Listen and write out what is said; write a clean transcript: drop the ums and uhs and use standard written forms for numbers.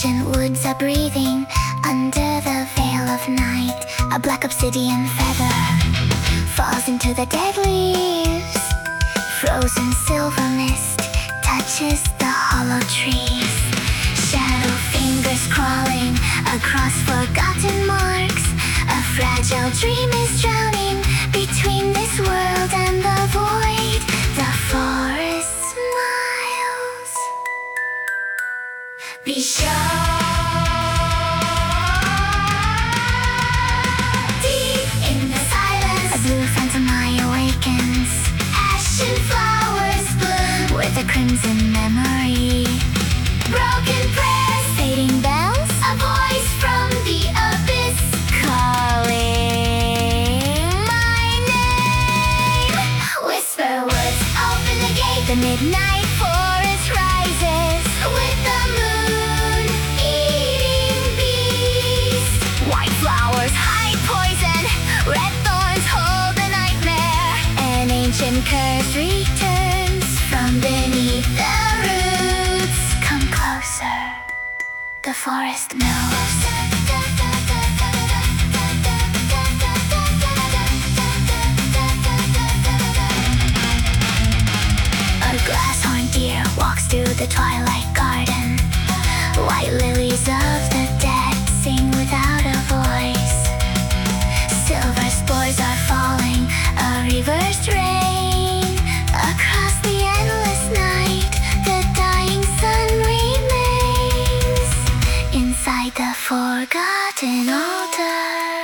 Ancient woods are breathing under the veil of night. A black obsidian feather falls into the dead leaves. Frozen silver mist touches the hollow trees. Shadow fingers crawling across forgotten marks. A fragile dream is drowning between this world and the void. The forest smiles. Be sure. Deep in the silence, a blue phantom eye awakens. Ashen flowers bloom with a crimson memory. Broken prayers, fading bells, a voice from the abyss calling my name. Whisper words, open the gate. The midnight forest rises with the moon eating beast. White flowers hide poison, red thorns hold a nightmare. An ancient curse returns from beneath the roots. Come closer, the forest knows. A glass-horned deer walks through the twilight garden. White lilies of the dead sing without a voice. Silver spores are falling, a reversed rain. Across the endless night, the dying sun remains inside the forgotten altar.